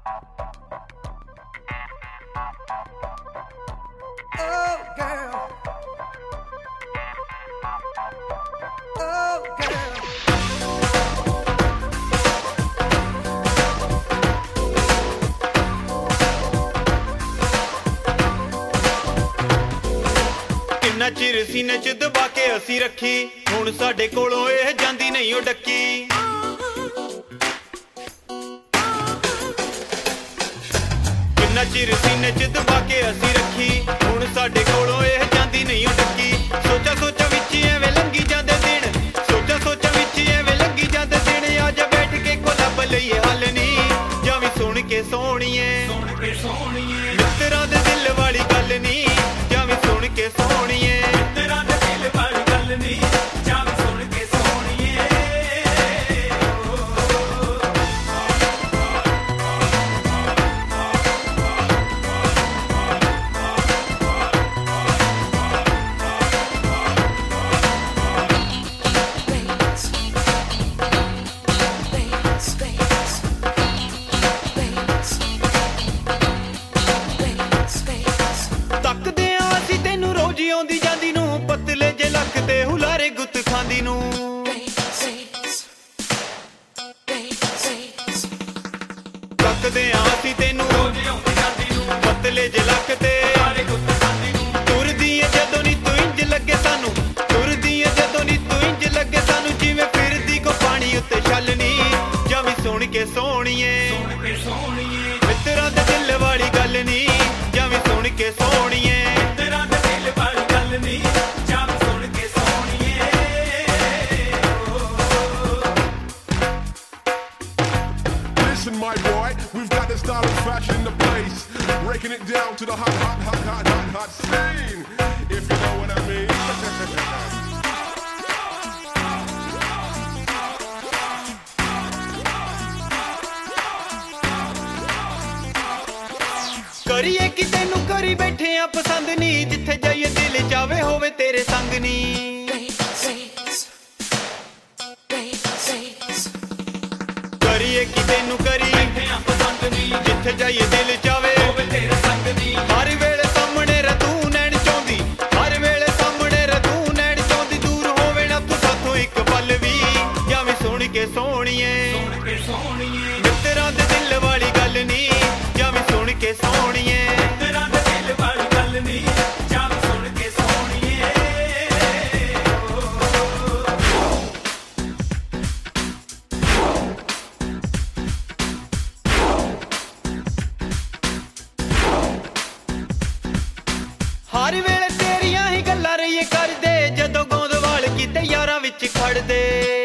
चिर सीने च दबा के असी रखी हुण साडे कोलों एह जांदी नहीं ओ डक्की किन्ना चिर सीने च दबा के असी रखी हुण साडे कोलों एह जांदी नहीं ओ डक्की सोचा सोचा विच एवें लंघी जांदे दिन सोचा सोचा विच एवें लंघी जांदे दिन आज बैठ के को लब लईए हल नहीं जावी सुण के सोहणीए मित्तरां दे दिल वाली गल नहीं जावी सुण के सोहणीए पतले जे लक ते तुरदी है जदों नी तू इंज लगे सानू तुरदी है जदों नी तू इंज लगे सानू जिवें फिरदी को पानी उत्ते छलनी जावी सुण के सोहणीए मित्तरां दे दिल वाली गल नी जावी सुण के सोहणीए मित्तरां दे दिल वाली गल नी जावी सुण के सोहणीए Listen my boy, we've got the style and fashion in the place, breaking it down to the hot scene, if you know what I mean. करिए कि तेनू करी बैठे आ पसंद नी जिथे जाइए दिल चावे होवे तेरे संग नी करिए कि तेनू करी बैठे आ पसंद नी जिथे जाइए दिल चावे होवे तेरे संग नी हर वेले सामने रतू नैन चाहुंदी हर वेले सामने रतू नैन चाहुंदी दूर होवे ना तू साथों एक पल वी जावी सुण के सोहणीए मित्तरां दे दिल वाली गल नी जावी सुण के सोहणीए मित्तरां दे दिल वाली गल नी जावी सुण के सोहणीए हर वेले तेरियां ही गल्लां रहिए करदे जदों गोंदवाल कीते यारां विच खड़दे